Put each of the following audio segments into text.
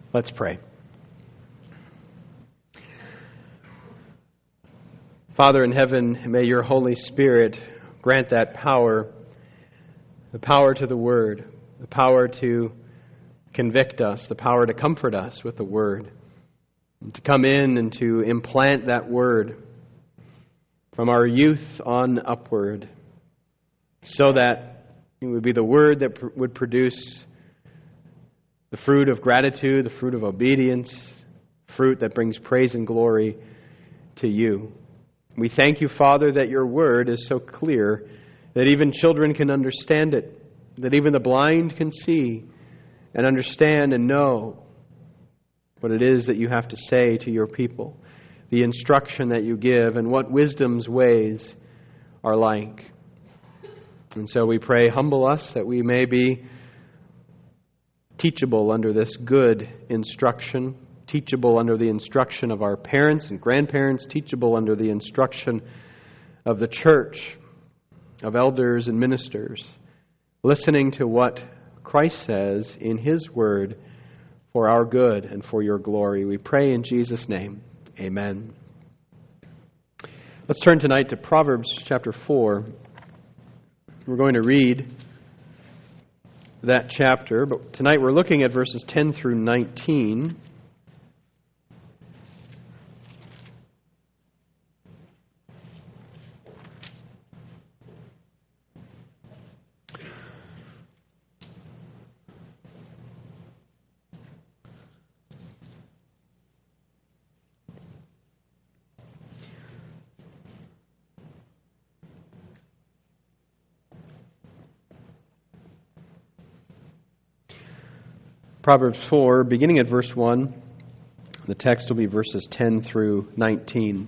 Let's pray. Father in heaven, may your Holy Spirit grant that power, the power to the Word, the power to convict us, the power to comfort us with the Word, and to come in and to implant that Word from our youth on upward, so that it would be the Word that would produce the fruit of gratitude, the fruit of obedience, fruit that brings praise and glory to you. We thank you, Father, that your Word is so clear that even children can understand it, that even the blind can see and understand and know what it is that you have to say to your people, the instruction that you give, and what wisdom's ways are like. And so we pray, humble us that we may be teachable under this good instruction, teachable under the instruction of our parents and grandparents, teachable under the instruction of the church, of elders and ministers, listening to what Christ says in His Word for our good and for your glory. We pray in Jesus' name. Amen. Let's turn tonight to Proverbs chapter 4. We're going to read that chapter, but tonight we're looking at verses 10 through 19. Proverbs 4, beginning at verse 1, the text will be verses 10 through 19.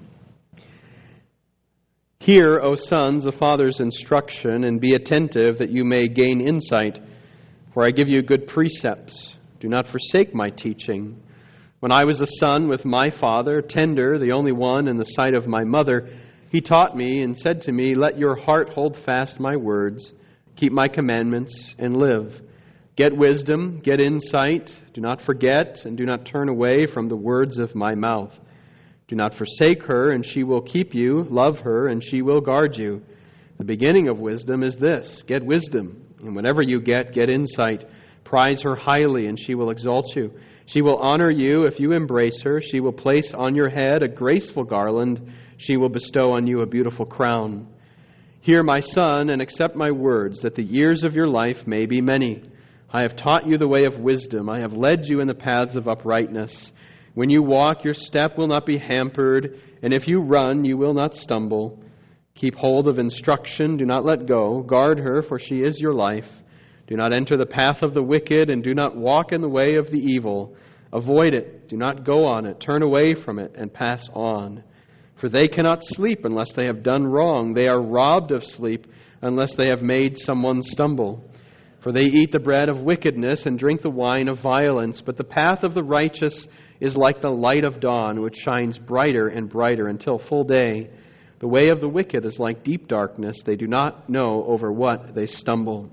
Hear, O sons, a father's instruction, and be attentive that you may gain insight. For I give you good precepts. Do not forsake my teaching. When I was a son with my father, tender, the only one in the sight of my mother, he taught me and said to me, let your heart hold fast my words, keep my commandments, and live. Get wisdom, get insight. Do not forget, and do not turn away from the words of my mouth. Do not forsake her, and she will keep you. Love her, and she will guard you. The beginning of wisdom is this: get wisdom, and whatever you get insight. Prize her highly, and she will exalt you. She will honor you if you embrace her. She will place on your head a graceful garland. She will bestow on you a beautiful crown. Hear, my son, and accept my words, that the years of your life may be many. I have taught you the way of wisdom. I have led you in the paths of uprightness. When you walk, your step will not be hampered, and if you run, you will not stumble. Keep hold of instruction. Do not let go. Guard her, for she is your life. Do not enter the path of the wicked, and do not walk in the way of the evil. Avoid it. Do not go on it. Turn away from it and pass on. For they cannot sleep unless they have done wrong. They are robbed of sleep unless they have made someone stumble. For they eat the bread of wickedness and drink the wine of violence. But the path of the righteous is like the light of dawn, which shines brighter and brighter until full day. The way of the wicked is like deep darkness. They do not know over what they stumble.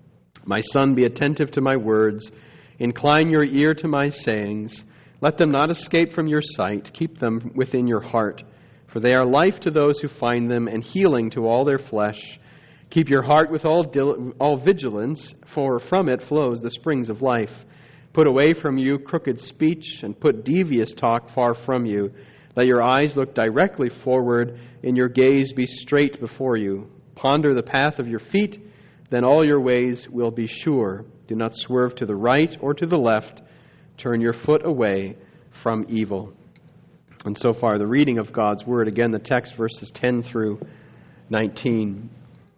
My son, be attentive to my words. Incline your ear to my sayings. Let them not escape from your sight. Keep them within your heart. For they are life to those who find them, and healing to all their flesh. Keep your heart with all vigilance, for from it flows the springs of life. Put away from you crooked speech, and put devious talk far from you. Let your eyes look directly forward, and your gaze be straight before you. Ponder the path of your feet, then all your ways will be sure. Do not swerve to the right or to the left. Turn your foot away from evil. And so far, the reading of God's Word. Again, the text, verses 10 through 19.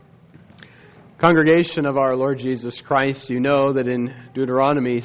Congregation of our Lord Jesus Christ, you know that in Deuteronomy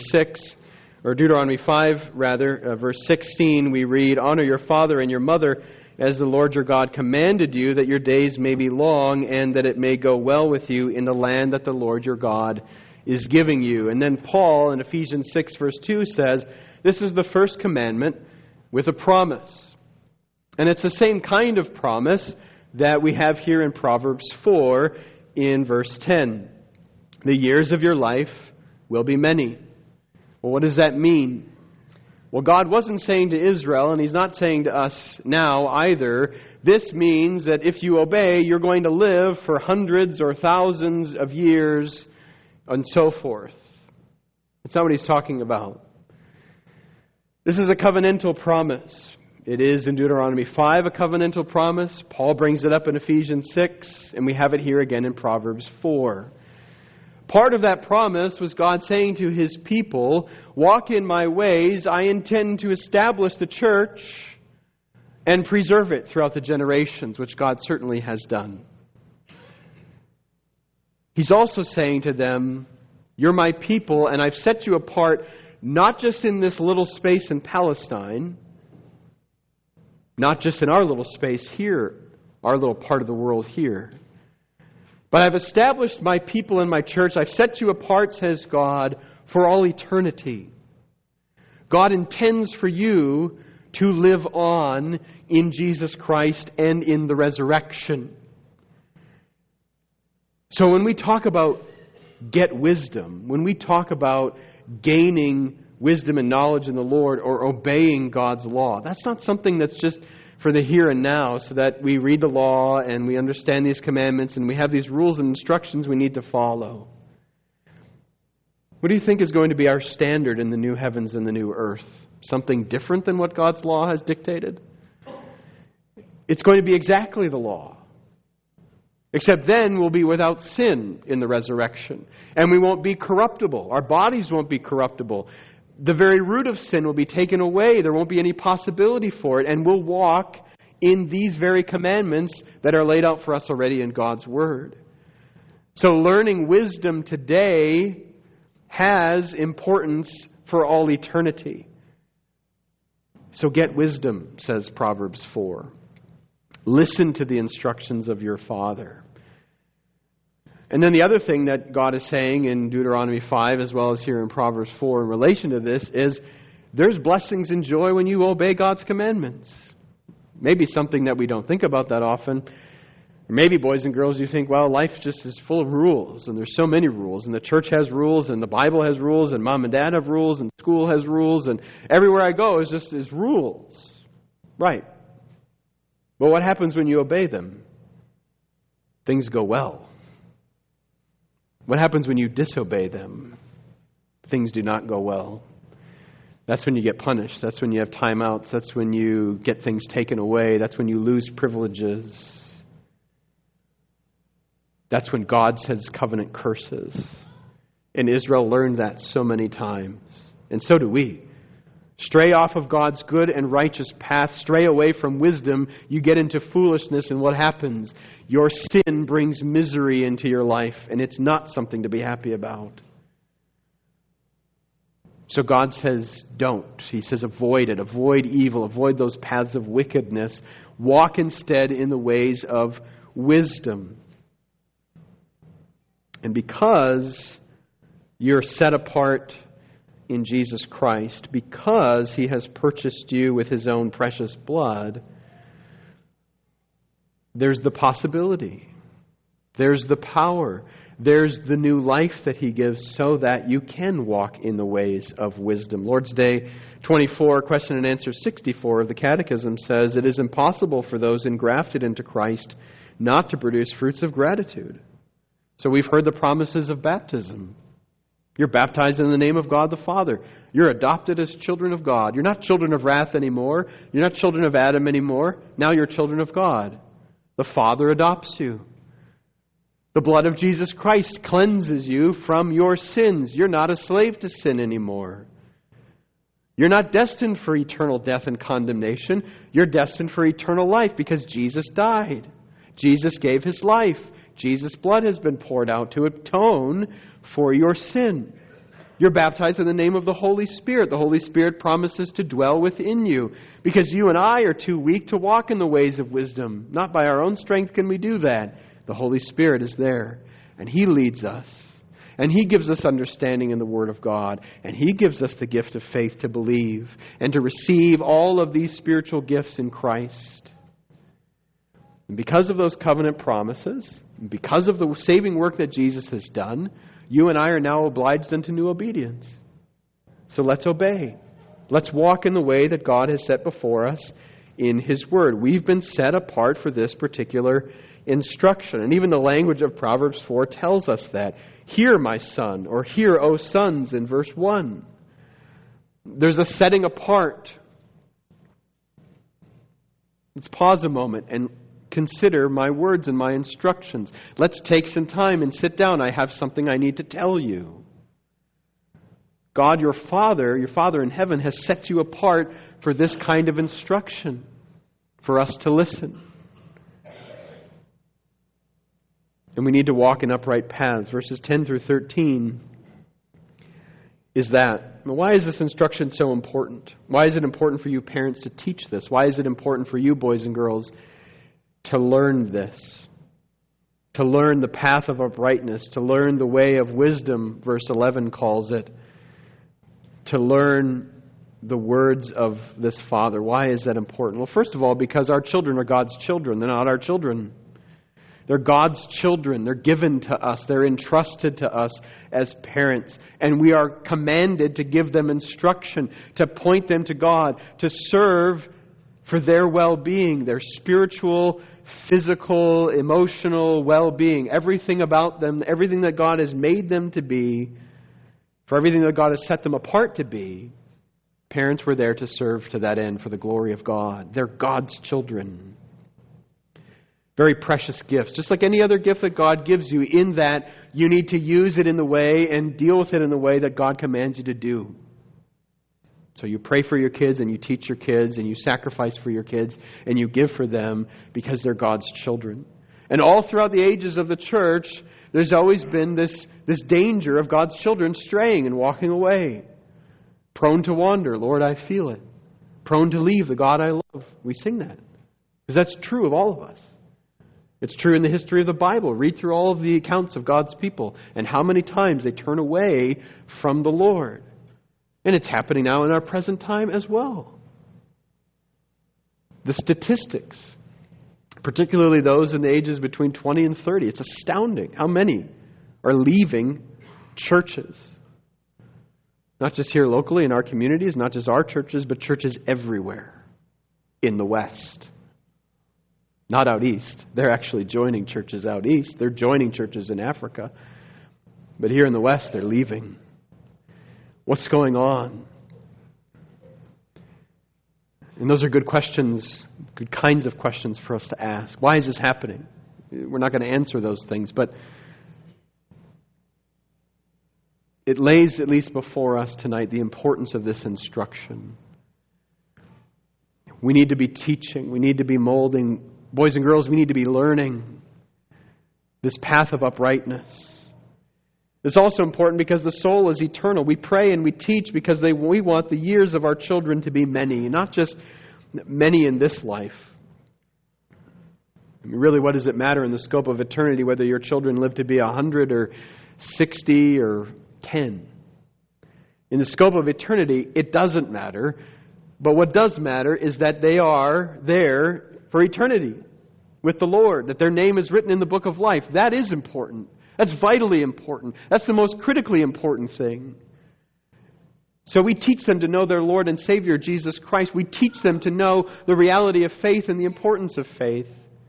5, verse 16, we read, honor your father and your mother as the Lord your God commanded you, that your days may be long and that it may go well with you in the land that the Lord your God is giving you. And then Paul in Ephesians 6, verse 2 says, this is the first commandment with a promise. And it's the same kind of promise that we have here in Proverbs 4, in verse 10. The years of your life will be many. Well, what does that mean? Well, God wasn't saying to Israel, and He's not saying to us now either, this means that if you obey, you're going to live for hundreds or thousands of years and so forth. That's not what He's talking about. This is a covenantal promise. It is in Deuteronomy 5 a covenantal promise. Paul brings it up in Ephesians 6, and we have it here again in Proverbs 4. Part of that promise was God saying to His people, walk in my ways. I intend to establish the church and preserve it throughout the generations, which God certainly has done. He's also saying to them, you're my people, and I've set you apart not just in this little space in Palestine, not just in our little space here, our little part of the world here, but I've established my people in my church. I've set you apart, says God, for all eternity. God intends for you to live on in Jesus Christ and in the resurrection. So when we talk about get wisdom, when we talk about gaining wisdom and knowledge in the Lord or obeying God's law, that's not something that's just for the here and now so that we read the law and we understand these commandments and we have these rules and instructions we need to follow. What do you think is going to be our standard in the new heavens and the new earth? Something different than what God's law has dictated? It's going to be exactly the law. Except then we'll be without sin in the resurrection. And we won't be corruptible. Our bodies won't be corruptible. The very root of sin will be taken away. There won't be any possibility for it. And we'll walk in these very commandments that are laid out for us already in God's Word. So learning wisdom today has importance for all eternity. So get wisdom, says Proverbs 4. Listen to the instructions of your Father. And then the other thing that God is saying in Deuteronomy 5 as well as here in Proverbs 4 in relation to this is there's blessings and joy when you obey God's commandments. Maybe something that we don't think about that often. Or maybe, boys and girls, you think, well, life just is full of rules, and there's so many rules, and the church has rules, and the Bible has rules, and mom and dad have rules, and school has rules, and everywhere I go is rules. Right. But what happens when you obey them? Things go well. What happens when you disobey them? Things do not go well. That's when you get punished. That's when you have timeouts. That's when you get things taken away. That's when you lose privileges. That's when God sends covenant curses. And Israel learned that so many times. And so do we. Stray off of God's good and righteous path, stray away from wisdom, you get into foolishness, and what happens? Your sin brings misery into your life, and it's not something to be happy about. So God says, don't. He says, avoid it. Avoid evil. Avoid those paths of wickedness. Walk instead in the ways of wisdom. And because you're set apart in Jesus Christ, because He has purchased you with His own precious blood, there's the possibility, there's the power, there's the new life that He gives so that you can walk in the ways of wisdom. Lord's Day 24, question and answer 64 of the Catechism says, it is impossible for those engrafted into Christ not to produce fruits of gratitude. So we've heard the promises of baptism. You're baptized in the name of God the Father. You're adopted as children of God. You're not children of wrath anymore. You're not children of Adam anymore. Now you're children of God. The Father adopts you. The blood of Jesus Christ cleanses you from your sins. You're not a slave to sin anymore. You're not destined for eternal death and condemnation. You're destined for eternal life because Jesus died. Jesus gave His life. Jesus' blood has been poured out to atone for your sin. You're baptized in the name of the Holy Spirit. The Holy Spirit promises to dwell within you because you and I are too weak to walk in the ways of wisdom. Not by our own strength can we do that. The Holy Spirit is there, and He leads us, and He gives us understanding in the Word of God, and He gives us the gift of faith to believe and to receive all of these spiritual gifts in Christ. And because of those covenant promises, and because of the saving work that Jesus has done, you and I are now obliged unto new obedience. So let's obey. Let's walk in the way that God has set before us in His Word. We've been set apart for this particular instruction. And even the language of Proverbs 4 tells us that. Hear, my son, or hear, O sons, in verse 1. There's a setting apart. Let's pause a moment and consider my words and my instructions. Let's take some time and sit down. I have something I need to tell you. God, your Father in heaven, has set you apart for this kind of instruction, for us to listen. And we need to walk in upright paths. Verses 10 through 13 is that. Why is this instruction so important? Why is it important for you parents to teach this? Why is it important for you boys and girls to learn this? To learn the path of uprightness, to learn the way of wisdom, verse 11 calls it. To learn the words of this Father. Why is that important? Well, first of all, because our children are God's children. They're not our children. They're God's children. They're given to us. They're entrusted to us as parents. And we are commanded to give them instruction, to point them to God, to serve for their well-being, their spiritual, physical, emotional well-being. Everything about them, everything that God has made them to be, for everything that God has set them apart to be, parents were there to serve to that end for the glory of God. They're God's children. Very precious gifts. Just like any other gift that God gives you, in that you need to use it in the way and deal with it in the way that God commands you to do. So you pray for your kids and you teach your kids and you sacrifice for your kids and you give for them because they're God's children. And all throughout the ages of the church, there's always been this danger of God's children straying and walking away. Prone to wander, Lord, I feel it. Prone to leave the God I love. We sing that. Because that's true of all of us. It's true in the history of the Bible. Read through all of the accounts of God's people and how many times they turn away from the Lord. And it's happening now in our present time as well. The statistics, particularly those in the ages between 20 and 30, it's astounding how many are leaving churches. Not just here locally in our communities, not just our churches, but churches everywhere in the West. Not out east. They're actually joining churches out east. They're joining churches in Africa. But here in the West, they're leaving. What's going on? And those are good questions, good kinds of questions for us to ask. Why is this happening? We're not going to answer those things, but it lays at least before us tonight the importance of this instruction. We need to be teaching. We need to be molding. Boys and girls, we need to be learning this path of uprightness. It's also important because the soul is eternal. We pray and we teach because we want the years of our children to be many, not just many in this life. I mean, really, what does it matter in the scope of eternity whether your children live to be 100 or 60 or 10? In the scope of eternity, it doesn't matter. But what does matter is that they are there for eternity with the Lord, that their name is written in the book of life. That is important. That's vitally important. That's the most critically important thing. So we teach them to know their Lord and Savior, Jesus Christ. We teach them to know the reality of faith and the importance of faith.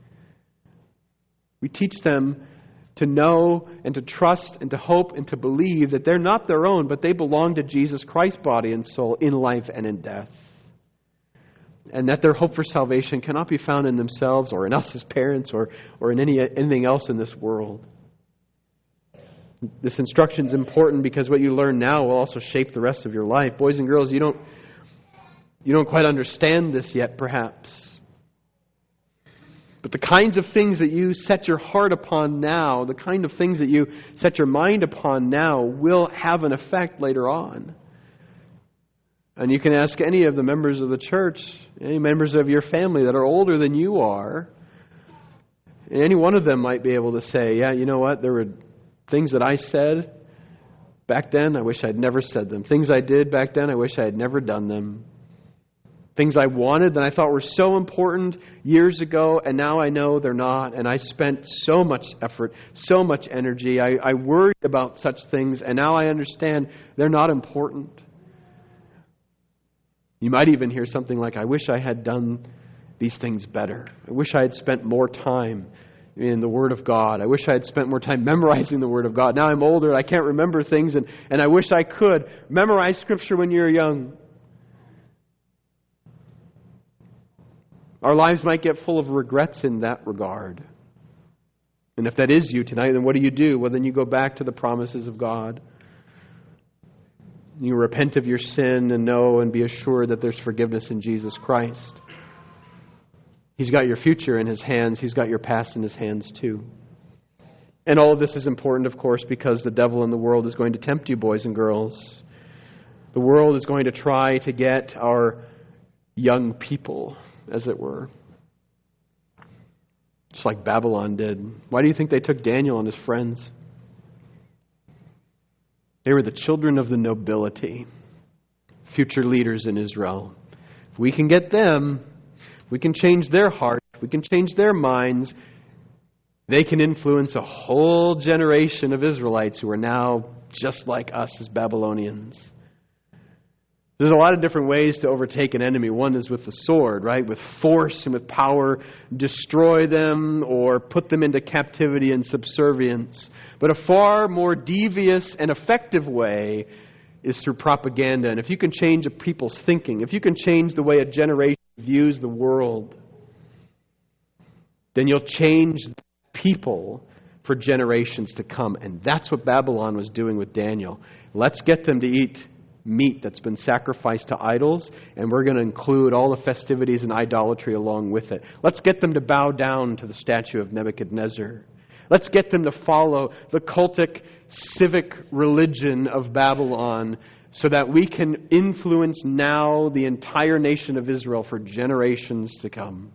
We teach them to know and to trust and to hope and to believe that they're not their own, but they belong to Jesus Christ's body and soul in life and in death. And that their hope for salvation cannot be found in themselves or in us as parents or in anything else in this world. This instruction is important because what you learn now will also shape the rest of your life. Boys and girls, you don't quite understand this yet, perhaps. But the kinds of things that you set your heart upon now, the kind of things that you set your mind upon now will have an effect later on. And you can ask any of the members of the church, any members of your family that are older than you are, and any one of them might be able to say, yeah, you know what, there were things that I said back then, I wish I'd never said them. Things I did back then, I wish I had never done them. Things I wanted that I thought were so important years ago, and now I know they're not. And I spent so much effort, so much energy. I worried about such things, and now I understand they're not important. You might even hear something like, I wish I had done these things better. I wish I had spent more time in the Word of God. I wish I had spent more time memorizing the Word of God. Now I'm older, I can't remember things, and I wish I could. Memorize Scripture when you're young. Our lives might get full of regrets in that regard. And if that is you tonight, then what do? Well, then you go back to the promises of God. You repent of your sin and know and be assured that there's forgiveness in Jesus Christ. He's got your future in His hands. He's got your past in His hands too. And all of this is important, of course, because the devil in the world is going to tempt you, boys and girls. The world is going to try to get our young people, as it were. Just like Babylon did. Why do you think they took Daniel and his friends? They were the children of the nobility, future leaders in Israel. If we can get them, if we can change their hearts, if we can change their minds, they can influence a whole generation of Israelites who are now just like us as Babylonians. There's a lot of different ways to overtake an enemy. One is with the sword, right? With force and with power, destroy them or put them into captivity and subservience. But a far more devious and effective way is through propaganda. And if you can change a people's thinking, if you can change the way a generation views the world, then you'll change people for generations to come. And that's what Babylon was doing with Daniel. Let's get them to eat meat that's been sacrificed to idols, and we're going to include all the festivities and idolatry along with it. Let's get them to bow down to the statue of Nebuchadnezzar. Let's get them to follow the cultic civic religion of Babylon so that we can influence now the entire nation of Israel for generations to come.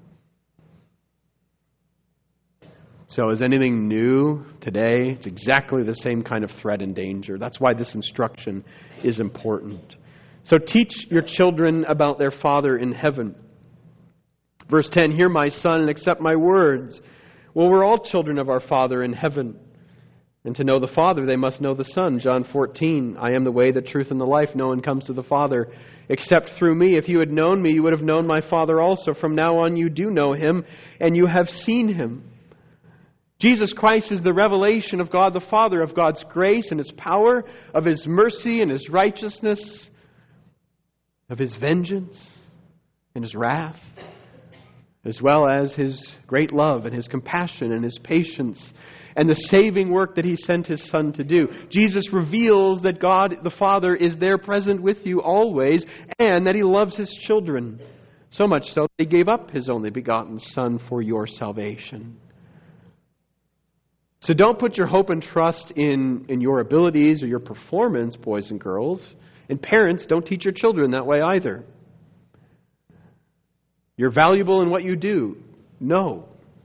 So is anything new today? It's exactly the same kind of threat and danger. That's why this instruction is important. So teach your children about their Father in heaven. Verse 10, hear my son and accept my words. Well, we're all children of our Father in heaven. And to know the Father, they must know the Son. John 14, I am the way, the truth, and the life. No one comes to the Father except through me. If you had known me, you would have known my Father also. From now on, you do know him, and you have seen him. Jesus Christ is the revelation of God the Father, of God's grace and His power, of His mercy and His righteousness, of His vengeance and His wrath, as well as His great love and His compassion and His patience and the saving work that He sent His Son to do. Jesus reveals that God the Father is there present with you always and that He loves His children, so much so that He gave up His only begotten Son for your salvation. So don't put your hope and trust in your abilities or your performance, boys and girls. And parents, don't teach your children that way either. You're valuable in what you do. No.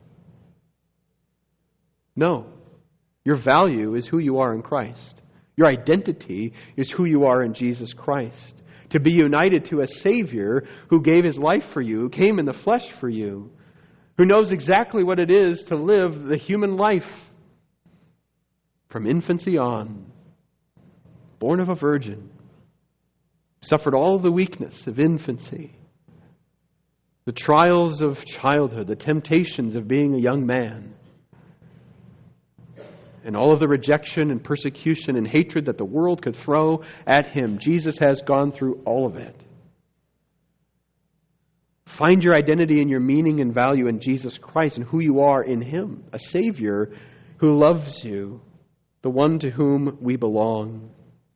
Your value is who you are in Christ. Your identity is who you are in Jesus Christ. To be united to a Savior who gave His life for you, who came in the flesh for you, who knows exactly what it is to live the human life from infancy on, born of a virgin, suffered all the weakness of infancy, the trials of childhood, the temptations of being a young man, and all of the rejection and persecution and hatred that the world could throw at Him. Jesus has gone through all of it. Find your identity and your meaning and value in Jesus Christ and who you are in Him, a Savior who loves you, the one to whom we belong.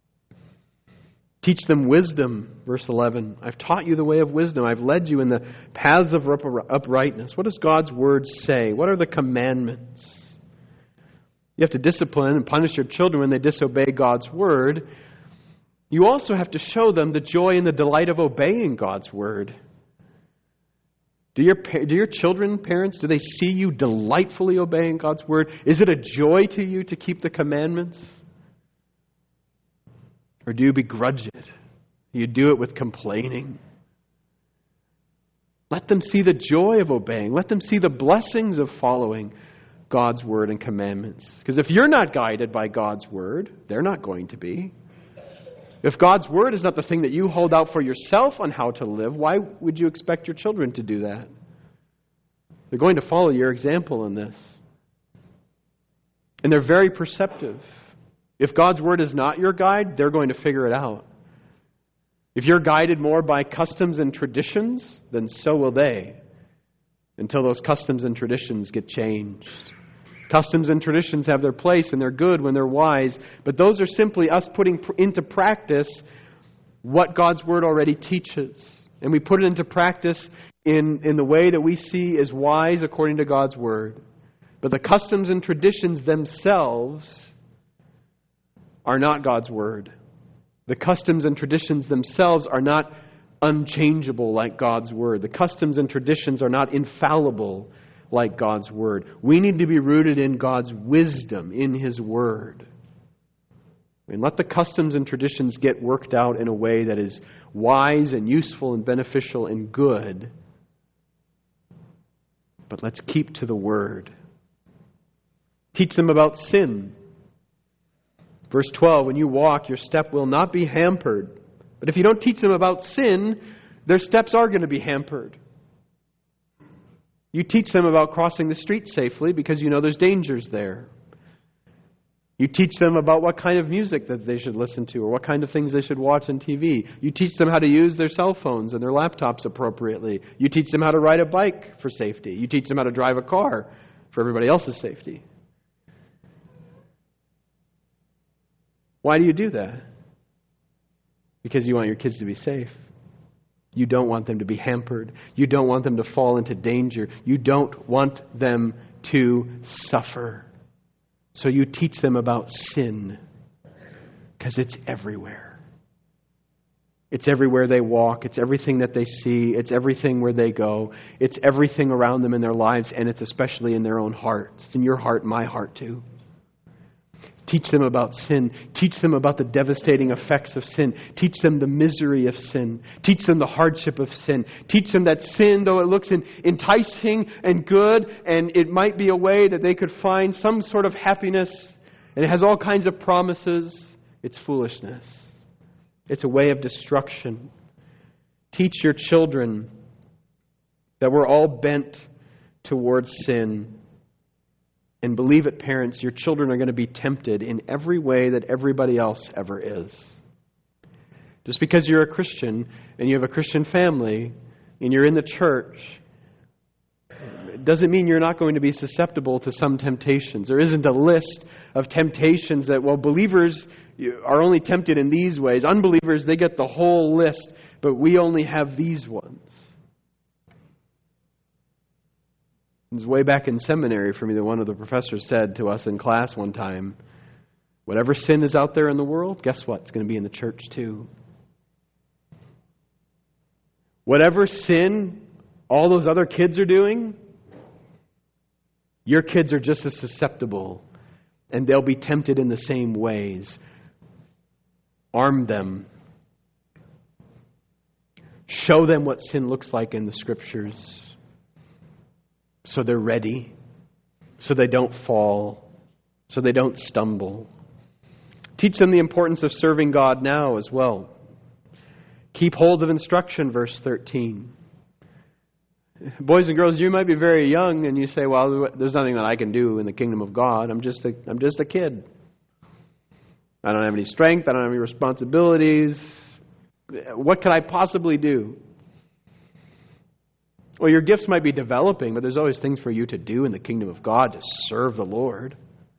Teach them wisdom, verse 11. I've taught you the way of wisdom. I've led you in the paths of uprightness. What does God's word say? What are the commandments? You have to discipline and punish your children when they disobey God's word. You also have to show them the joy and the delight of obeying God's word. Do your children, parents, do they see you delightfully obeying God's word? Is it a joy to you to keep the commandments? Or do you begrudge it? You do it with complaining? Let them see the joy of obeying. Let them see the blessings of following God's word and commandments. Because if you're not guided by God's word, they're not going to be. If God's Word is not the thing that you hold out for yourself on how to live, why would you expect your children to do that? They're going to follow your example in this. And they're very perceptive. If God's Word is not your guide, they're going to figure it out. If you're guided more by customs and traditions, then so will they, until those customs and traditions get changed. Customs and traditions have their place, and they're good when they're wise, but those are simply us putting into practice what God's Word already teaches. And we put it into practice in the way that we see as wise according to God's Word. But the customs and traditions themselves are not God's Word. The customs and traditions themselves are not unchangeable like God's Word. The customs and traditions are not infallible like God's Word. We need to be rooted in God's wisdom, in His Word. And let the customs and traditions get worked out in a way that is wise and useful and beneficial and good. But let's keep to the Word. Teach them about sin. Verse 12, when you walk, your step will not be hampered. But if you don't teach them about sin, their steps are going to be hampered. You teach them about crossing the street safely because you know there's dangers there. You teach them about what kind of music that they should listen to or what kind of things they should watch on TV. You teach them how to use their cell phones and their laptops appropriately. You teach them how to ride a bike for safety. You teach them how to drive a car for everybody else's safety. Why do you do that? Because you want your kids to be safe. You don't want them to be hampered. You don't want them to fall into danger. You don't want them to suffer. So you teach them about sin. Because it's everywhere. It's everywhere they walk. It's everything that they see. It's everything where they go. It's everything around them in their lives. And it's especially in their own hearts. It's in your heart, my heart too. Teach them about sin. Teach them about the devastating effects of sin. Teach them the misery of sin. Teach them the hardship of sin. Teach them that sin, though it looks enticing and good, and it might be a way that they could find some sort of happiness, and it has all kinds of promises, it's foolishness. It's a way of destruction. Teach your children that we're all bent towards sin. And believe it, parents, your children are going to be tempted in every way that everybody else ever is. Just because you're a Christian and you have a Christian family and you're in the church, it doesn't mean you're not going to be susceptible to some temptations. There isn't a list of temptations that, well, believers are only tempted in these ways. Unbelievers, they get the whole list, but we only have these ones. It was way back in seminary for me that one of the professors said to us in class one time, whatever sin is out there in the world, guess what? It's going to be in the church too. Whatever sin all those other kids are doing, your kids are just as susceptible, and they'll be tempted in the same ways. Arm them. Show them what sin looks like in the Scriptures, so they're ready, so they don't fall, so they don't stumble. Teach them the importance of serving God now as well. Keep hold of instruction, verse 13. Boys and girls, you might be very young and you say, well, there's nothing that I can do in the kingdom of God. I'm just a kid. I don't have any strength. I don't have any responsibilities. What could I possibly do? Well, your gifts might be developing, but there's always things for you to do in the kingdom of God to serve the Lord.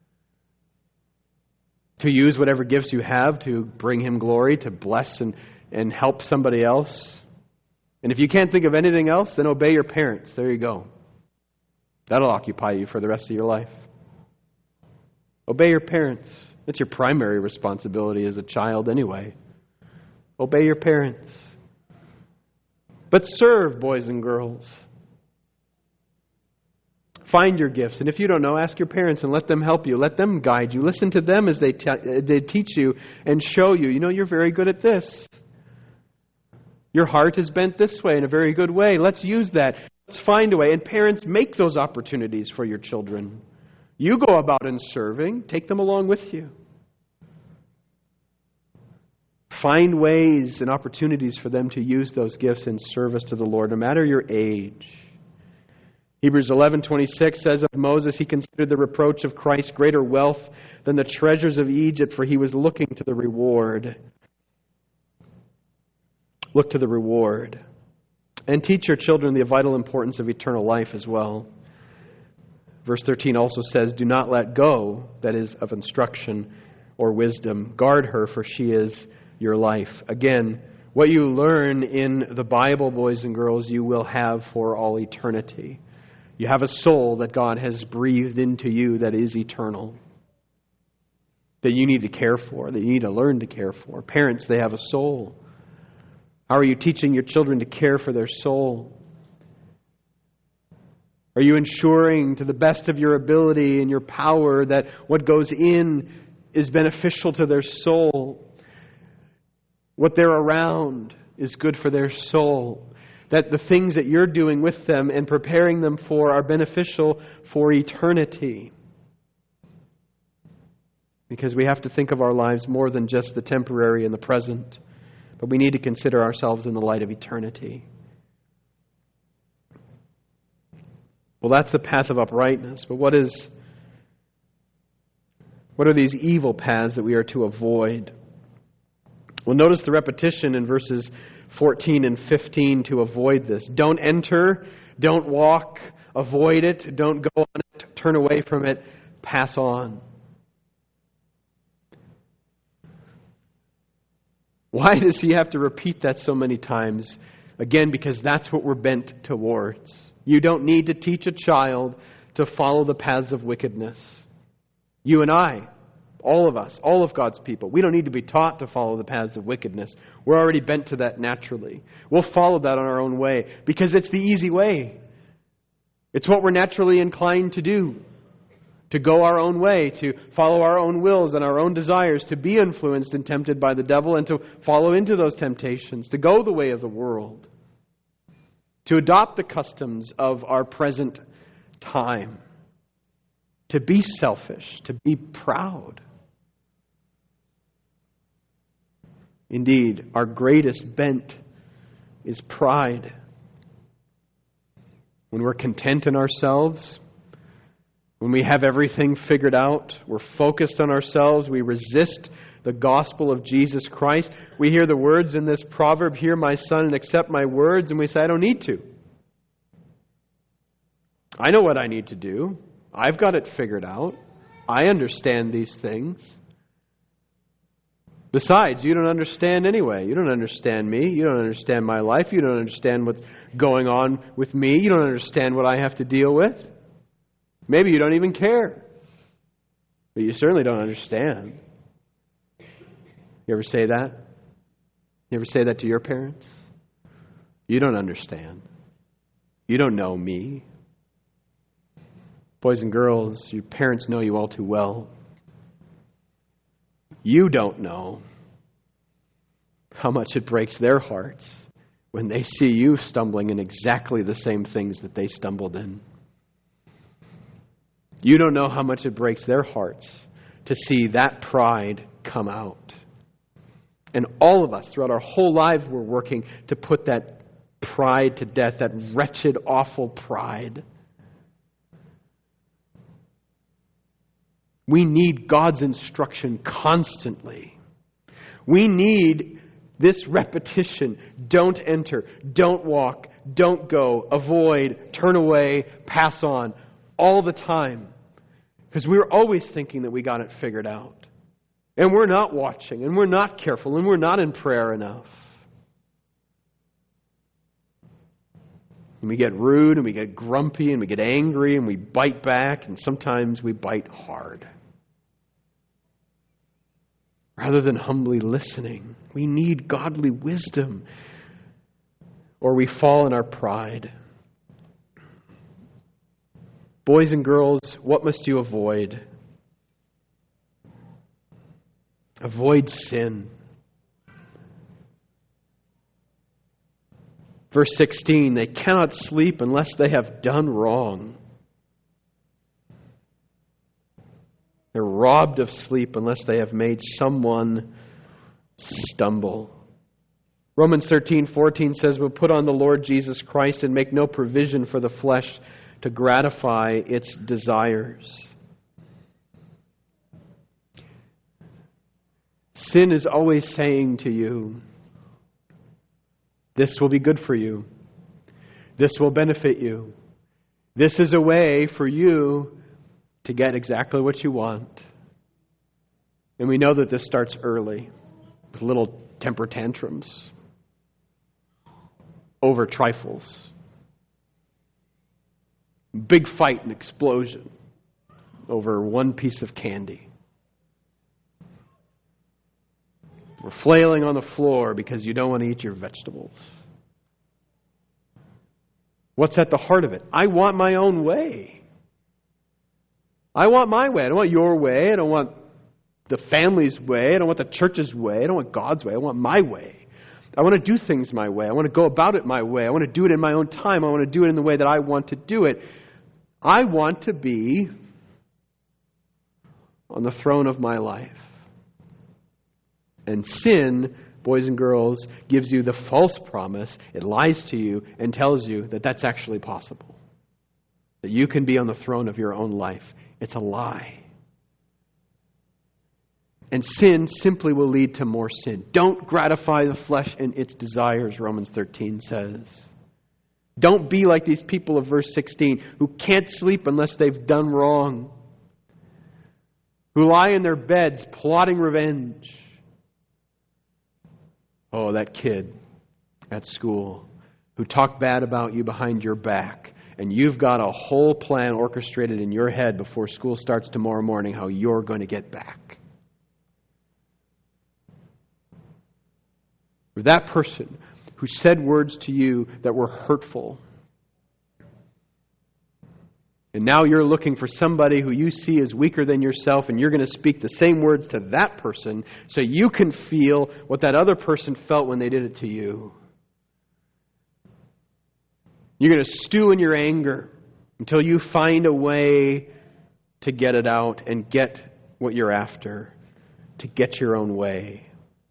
To use whatever gifts you have to bring Him glory, to bless and help somebody else. And if you can't think of anything else, then obey your parents. There you go. That'll occupy you for the rest of your life. Obey your parents. That's your primary responsibility as a child anyway. Obey your parents. But serve, boys and girls. Find your gifts. And if you don't know, ask your parents and let them help you. Let them guide you. Listen to them as they teach you and show you. You know, you're very good at this. Your heart is bent this way in a very good way. Let's use that. Let's find a way. And parents, make those opportunities for your children. You go about in serving. Take them along with you. Find ways and opportunities for them to use those gifts in service to the Lord, no matter your age. Hebrews 11:26 says of Moses, he considered the reproach of Christ greater wealth than the treasures of Egypt, for he was looking to the reward. Look to the reward. And teach your children the vital importance of eternal life as well. Verse 13 also says, do not let go, that is, of instruction or wisdom. Guard her, for she is your life. Again, what you learn in the Bible, boys and girls, you will have for all eternity. You have a soul that God has breathed into you that is eternal, that you need to care for, that you need to learn to care for. Parents, they have a soul. How are you teaching your children to care for their soul? Are you ensuring to the best of your ability and your power that what goes in is beneficial to their soul? What they're around is good for their soul. That the things that you're doing with them and preparing them for are beneficial for eternity. Because we have to think of our lives more than just the temporary and the present. But we need to consider ourselves in the light of eternity. Well, that's the path of uprightness. But what are these evil paths that we are to avoid? Well, notice the repetition in verses 14 and 15 to avoid this. Don't enter, don't walk, avoid it, don't go on it, turn away from it, pass on. Why does he have to repeat that so many times? Again, because that's what we're bent towards. You don't need to teach a child to follow the paths of wickedness. You and I, all of us, all of God's people, we don't need to be taught to follow the paths of wickedness. We're already bent to that naturally. We'll follow that on our own way because it's the easy way. It's what we're naturally inclined to do. To go our own way, to follow our own wills and our own desires, to be influenced and tempted by the devil and to follow into those temptations, to go the way of the world, to adopt the customs of our present time, to be selfish, to be proud. Indeed, our greatest bent is pride. When we're content in ourselves, when we have everything figured out, we're focused on ourselves, we resist the gospel of Jesus Christ. We hear the words in this proverb, "Hear my son and accept my words," and we say, I don't need to. I know what I need to do. I've got it figured out. I understand these things. Besides, you don't understand anyway. You don't understand me. You don't understand my life. You don't understand what's going on with me. You don't understand what I have to deal with. Maybe you don't even care. But you certainly don't understand. You ever say that? You ever say that to your parents? You don't understand. You don't know me. Boys and girls, your parents know you all too well. You don't know how much it breaks their hearts when they see you stumbling in exactly the same things that they stumbled in. You don't know how much it breaks their hearts to see that pride come out. And all of us, throughout our whole lives, we're working to put that pride to death, that wretched, awful pride. We need God's instruction constantly. We need this repetition. Don't enter, don't walk, don't go, avoid, turn away, pass on. All the time. Because we're always thinking that we got it figured out. And we're not watching, and we're not careful, and we're not in prayer enough. And we get rude, and we get grumpy, and we get angry, and we bite back, and sometimes we bite hard. Rather than humbly listening, we need godly wisdom, or we fall in our pride. Boys and girls, what must you avoid? Avoid sin. Verse 16, they cannot sleep unless they have done wrong. They're robbed of sleep unless they have made someone stumble. Romans 13:14 says, we'll put on the Lord Jesus Christ and make no provision for the flesh to gratify its desires. Sin is always saying to you, this will be good for you. This will benefit you. This is a way for you to get exactly what you want. And we know that this starts early with little temper tantrums over trifles. Big fight and explosion over one piece of candy. We're flailing on the floor because you don't want to eat your vegetables. What's at the heart of it? I want my own way. I want my way. I don't want your way. I don't want the family's way. I don't want the church's way. I don't want God's way. I want my way. I want to do things my way. I want to go about it my way. I want to do it in my own time. I want to do it in the way that I want to do it. I want to be on the throne of my life. And sin, boys and girls, gives you the false promise. It lies to you and tells you that that's actually possible. That you can be on the throne of your own life. It's a lie. And sin simply will lead to more sin. Don't gratify the flesh and its desires, Romans 13 says. Don't be like these people of verse 16 who can't sleep unless they've done wrong. Who lie in their beds plotting revenge. Oh, that kid at school who talked bad about you behind your back, and you've got a whole plan orchestrated in your head before school starts tomorrow morning how you're going to get back. Or that person who said words to you that were hurtful. And now you're looking for somebody who you see as weaker than yourself, and you're going to speak the same words to that person so you can feel what that other person felt when they did it to you. You're going to stew in your anger until you find a way to get it out and get what you're after, to get your own way.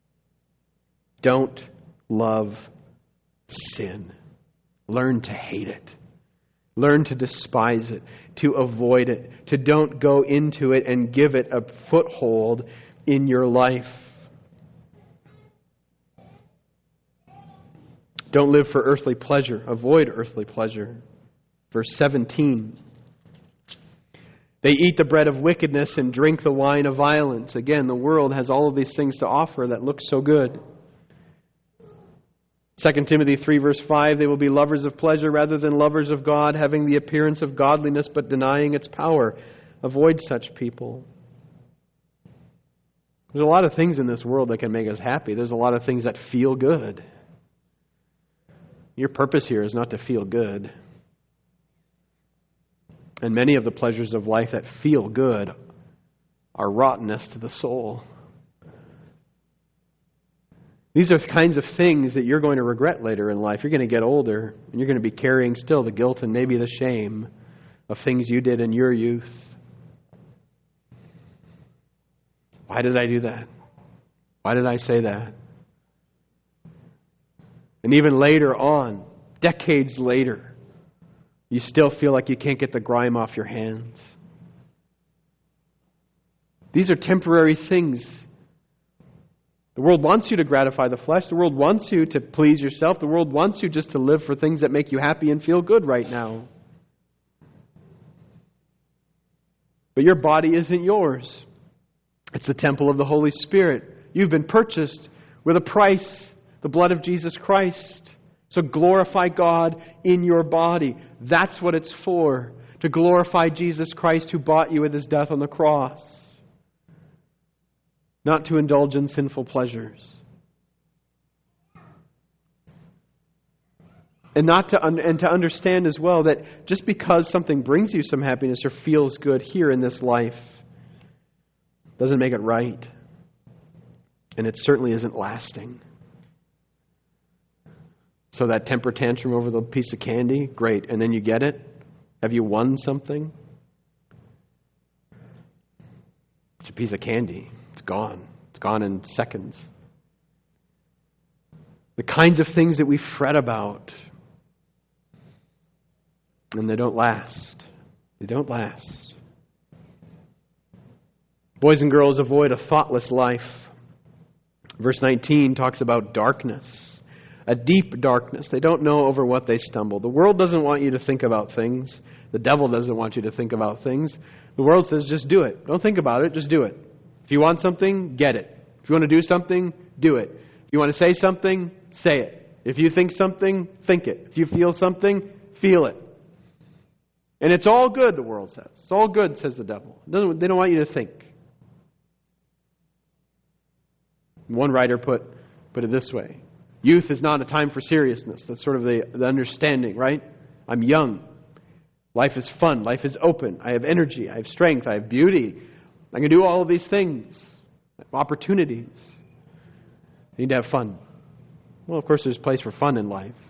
Don't love sin. Learn to hate it. Learn to despise it, to avoid it, to don't go into it and give it a foothold in your life. Don't live for earthly pleasure. Avoid earthly pleasure. Verse 17. They eat the bread of wickedness and drink the wine of violence. Again, the world has all of these things to offer that look so good. 2 Timothy 3 verse 5, they will be lovers of pleasure rather than lovers of God, having the appearance of godliness but denying its power. Avoid such people. There's a lot of things in this world that can make us happy. There's a lot of things that feel good. Your purpose here is not to feel good. And many of the pleasures of life that feel good are rottenness to the soul. These are the kinds of things that you're going to regret later in life. You're going to get older, and you're going to be carrying still the guilt and maybe the shame of things you did in your youth. Why did I do that? Why did I say that? And even later on, decades later, you still feel like you can't get the grime off your hands. These are temporary things. The world wants you to gratify the flesh. The world wants you to please yourself. The world wants you just to live for things that make you happy and feel good right now. But your body isn't yours. It's the temple of the Holy Spirit. You've been purchased with a price, the blood of Jesus Christ. So glorify God in your body. That's what it's for. To glorify Jesus Christ who bought you with His death on the cross. Not to indulge in sinful pleasures. And to understand as well that just because something brings you some happiness or feels good here in this life doesn't make it right. And it certainly isn't lasting. So that temper tantrum over the piece of candy, great. And then you get it? Have you won something? It's a piece of candy. It's gone. It's gone in seconds. The kinds of things that we fret about. And they don't last. They don't last. Boys and girls, avoid a thoughtless life. Verse 19 talks about darkness. A deep darkness. They don't know over what they stumble. The world doesn't want you to think about things. The devil doesn't want you to think about things. The world says, just do it. Don't think about it, just do it. If you want something, get it. If you want to do something, do it. If you want to say something, say it. If you think something, think it. If you feel something, feel it. And it's all good, the world says. It's all good, says the devil. They don't want you to think. One writer put it this way. Youth is not a time for seriousness. That's sort of the understanding, right? I'm young. Life is fun. Life is open. I have energy. I have strength. I have beauty. I can do all of these things. I have opportunities. I need to have fun. Well, of course, there's a place for fun in life.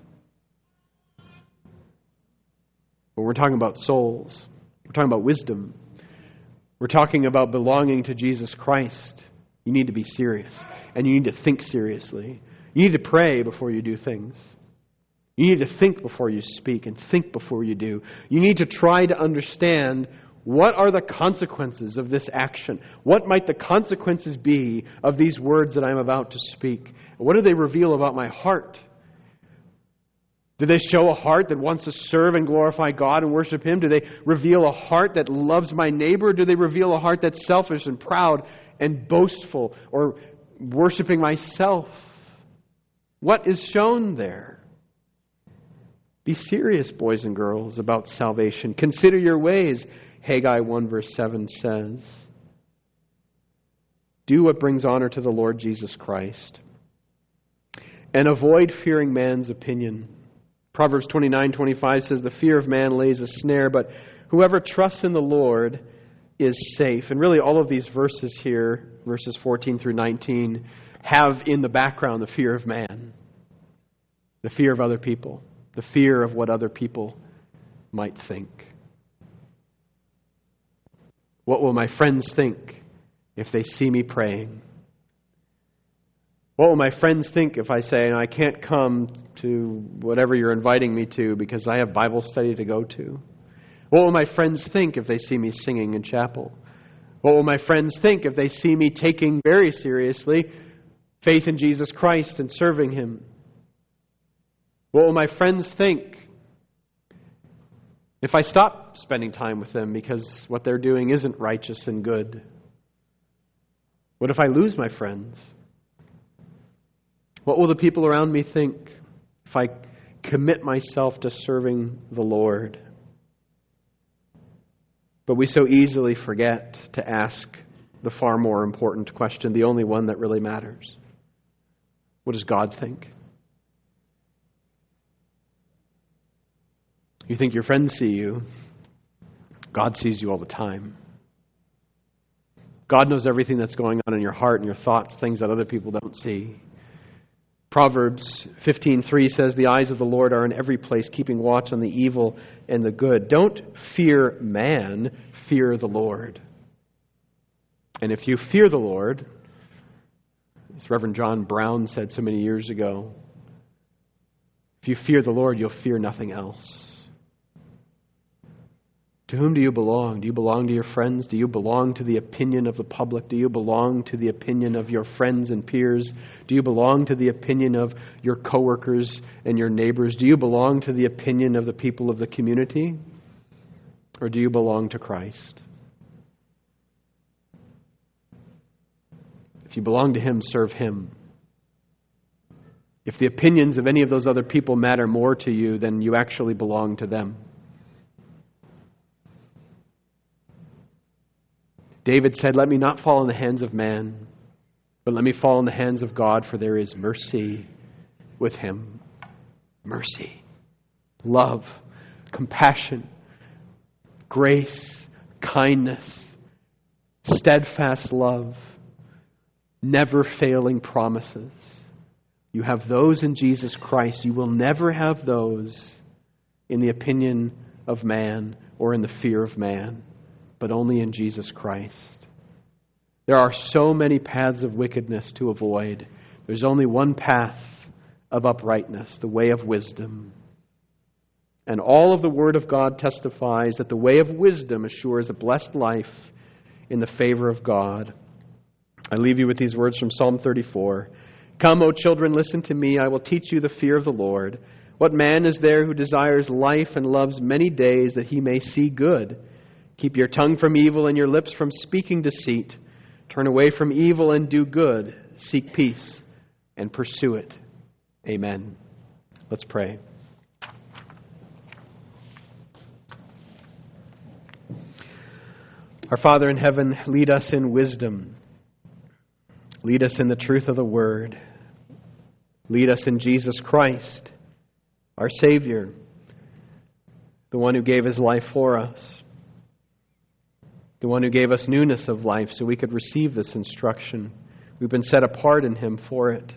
But we're talking about souls. We're talking about wisdom. We're talking about belonging to Jesus Christ. You need to be serious. And you need to think seriously. You need to pray before you do things. You need to think before you speak and think before you do. You need to try to understand what are the consequences of this action. What might the consequences be of these words that I'm about to speak? What do they reveal about my heart? Do they show a heart that wants to serve and glorify God and worship Him? Do they reveal a heart that loves my neighbor? Do they reveal a heart that's selfish and proud and boastful or worshiping myself? What is shown there? Be serious, boys and girls, about salvation. Consider your ways, Haggai 1 verse 7 says. Do what brings honor to the Lord Jesus Christ. And avoid fearing man's opinion. Proverbs 29:25 says, the fear of man lays a snare, but whoever trusts in the Lord is safe. And really all of these verses here, verses 14 through 19, have in the background the fear of man. The fear of other people. The fear of what other people might think. What will my friends think if they see me praying? What will my friends think if I say, I can't come to whatever you're inviting me to because I have Bible study to go to? What will my friends think if they see me singing in chapel? What will my friends think if they see me taking very seriously faith in Jesus Christ and serving Him? What will my friends think if I stop spending time with them because what they're doing isn't righteous and good? What if I lose my friends? What will the people around me think if I commit myself to serving the Lord? But we so easily forget to ask the far more important question, the only one that really matters. What does God think? You think your friends see you. God sees you all the time. God knows everything that's going on in your heart and your thoughts, things that other people don't see. Proverbs 15:3 says, the eyes of the Lord are in every place, keeping watch on the evil and the good. Don't fear man, fear the Lord. And if you fear the Lord, as Reverend John Brown said so many years ago, if you fear the Lord, you'll fear nothing else. To whom do you belong? Do you belong to your friends? Do you belong to the opinion of the public? Do you belong to the opinion of your friends and peers? Do you belong to the opinion of your coworkers and your neighbors? Do you belong to the opinion of the people of the community? Or do you belong to Christ? If you belong to Him, serve Him. If the opinions of any of those other people matter more to you, then you actually belong to them. David said, let me not fall in the hands of man, but let me fall in the hands of God, for there is mercy with Him. Mercy, love, compassion, grace, kindness, steadfast love, never failing promises. You have those in Jesus Christ. You will never have those in the opinion of man or in the fear of man, but only in Jesus Christ. There are so many paths of wickedness to avoid. There's only one path of uprightness, the way of wisdom. And all of the Word of God testifies that the way of wisdom assures a blessed life in the favor of God. I leave you with these words from Psalm 34. Come, O children, listen to me. I will teach you the fear of the Lord. What man is there who desires life and loves many days that he may see good? Keep your tongue from evil and your lips from speaking deceit. Turn away from evil and do good. Seek peace and pursue it. Amen. Let's pray. Our Father in heaven, lead us in wisdom. Lead us in the truth of the Word. Lead us in Jesus Christ, our Savior, the one who gave His life for us, the one who gave us newness of life so we could receive this instruction. We've been set apart in Him for it.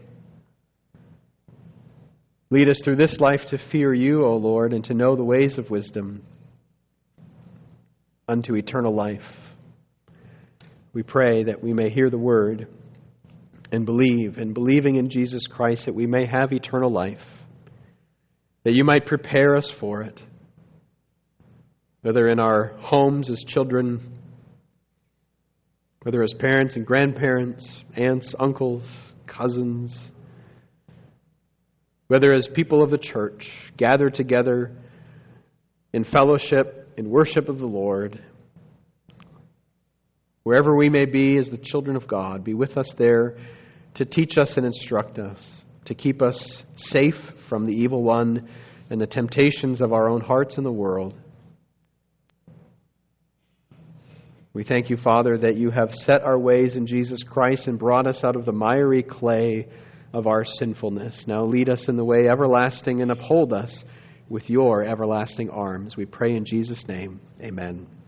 Lead us through this life to fear You, O Lord, and to know the ways of wisdom unto eternal life. We pray that we may hear the Word and believe, and believing in Jesus Christ, that we may have eternal life, that You might prepare us for it, whether in our homes as children, whether as parents and grandparents, aunts, uncles, cousins, whether as people of the church gathered together in fellowship, in worship of the Lord. Wherever we may be as the children of God, be with us there to teach us and instruct us, to keep us safe from the evil one and the temptations of our own hearts and the world. We thank You, Father, that You have set our ways in Jesus Christ and brought us out of the miry clay of our sinfulness. Now lead us in the way everlasting and uphold us with Your everlasting arms. We pray in Jesus' name. Amen.